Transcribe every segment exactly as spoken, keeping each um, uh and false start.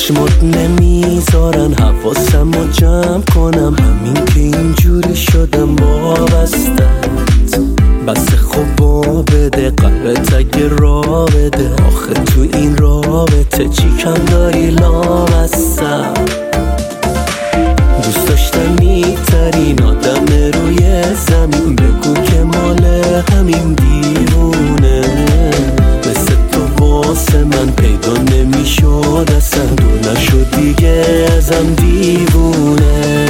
چشمات نمیذارن حواسم رو جمع کنم، همین که اینجوری شدم وابستت. بس خوب با بده قلبت اگه را بده، آخه تو این رابطه چی کم داری لامصب. دوست داشتنی ترین آدم روی زمین، بگو که مال همین دیوونه مثل تو واسه من پیدا نمیشد، اصلا دور نشد دیگه ازم دیوونه.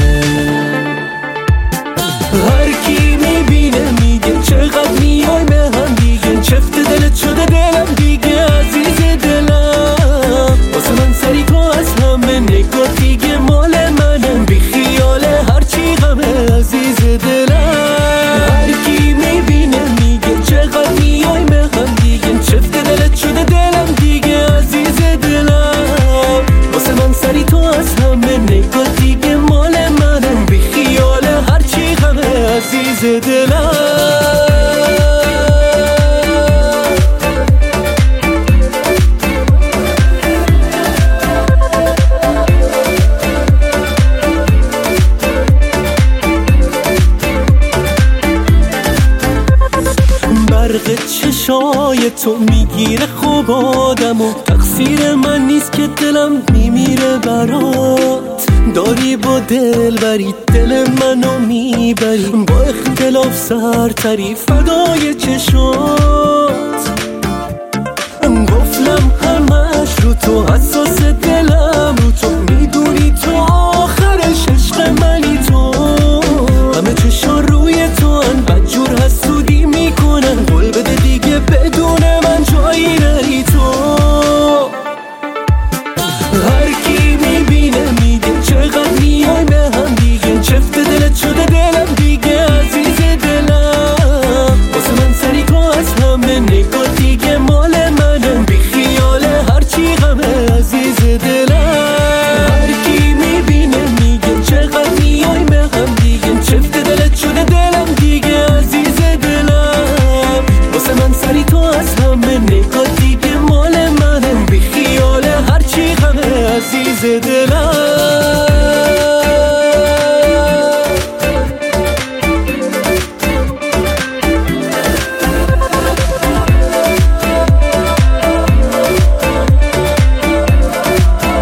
هر کی میبینه میگه چقدر میای به هم دیگه، چفت دلت شده دلم دیگه عزیز دلم. واسه من سری تو از همه نگاه دیگه مال منم، بی خیاله هرچی غمه عزیز دلم. هر کی میبینه میگه چقدر میای به هم دیگه، چفت دلت شده دلم دیگه عزیز دلم. واسه من سری تو از همه نگاه دیگه مال منم، بی خیاله هرچی غمه عزیز دلم. برق چشای تو میگیره خوب آدمو، تقصیر من نیست که دلم میمیره برات. داری با دل بری دل منو میبری، با اختلاف سرتری فدای چشات. گفتم همش رو تو، حساس دلم رو تو، میدونی تو آخرش عشق منی تو. همه چشا روی تو ان بدجور حسودی میکنن، قول بده دیگه بدون من جایی نری تو. هر کی میبینه میگه چقدر میای به هم دیگه، چفت دلت شده دلم دیگه عزیز دلم. واسه من سری تو از همه نگاه دیگه مال منم، بی خیاله هرچی غمه عزیز دلم. هر کی میبینه میگه چقدر میای به هم دیگه، چفت دلت شده دلم دیگه عزیز دلم. واسه من سری تو از همه نگاه دیگه مال منم، بی خیاله هرچی غمه عزیز دلم.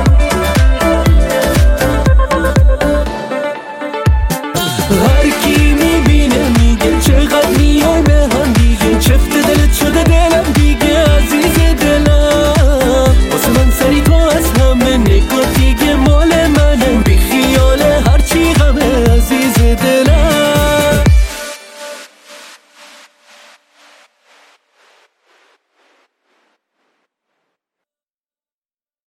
هر کی